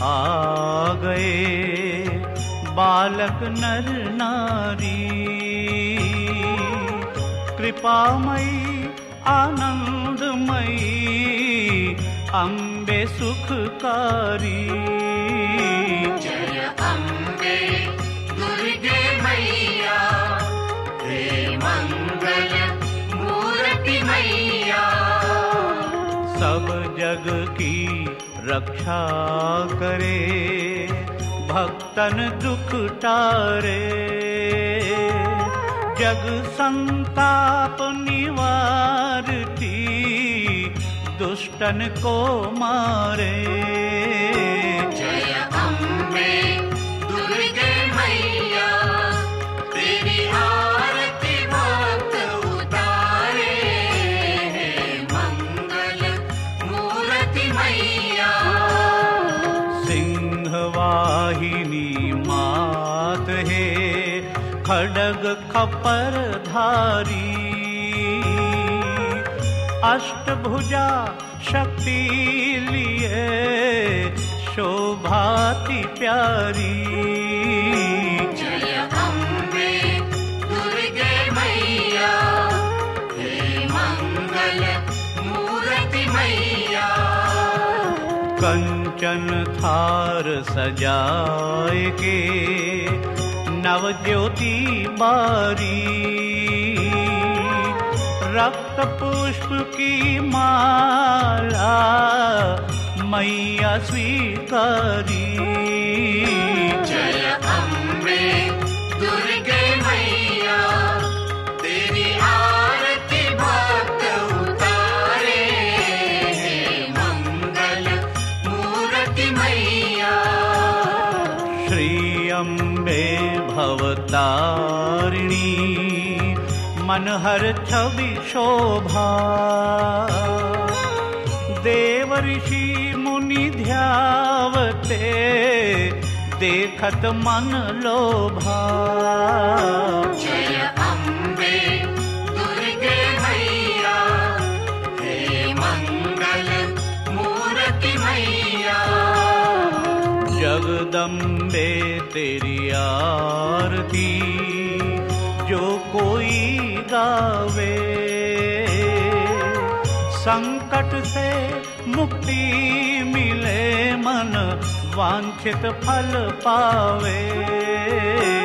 आ गए बालक नर नारी। कृपामयी आनंदमयी अम्बे सुखकारी। जय अम्बे दुर्गे मैया, हे मंगल मूर्ति मैया। सब जग की रक्षा करे, भक्तन दुख टारे। जग संताप निवारती, दुष्टन को मारे। जय अम्बे दुर्गे मैया, तेरी आरती भक्त उतारे। हे मंगल मूर्ति मैया। सिंहवाहिनी मात है, खड्ग खपर धारी। अष्टभुजा शक्ति लिए, शोभाति प्यारी। जय अम्बे दुर्गे मैया, हे मंगल मूर्ति मैया। कंचन थार सजाए के, नव ज्योति बारी। रक्त पुष्प की माला, मैया स्वीकारी। जय अम्बे दुर्गे मैया, तेरी आरती भक्त उतारे। हे मंगल मूर्ति मैया। श्री अम्बे भवतारिणी, मनहर छवि शोभा। देव ऋषि मुनि ध्यावते, देखत मन लोभा। जय अम्बे दुर्गे मैया, हे मंगल मूर्ति मैया। जगदम्बे तेरी आरती, जो कोई गावे। संकट से मुक्ति मिले, मन वांछित फल पावे।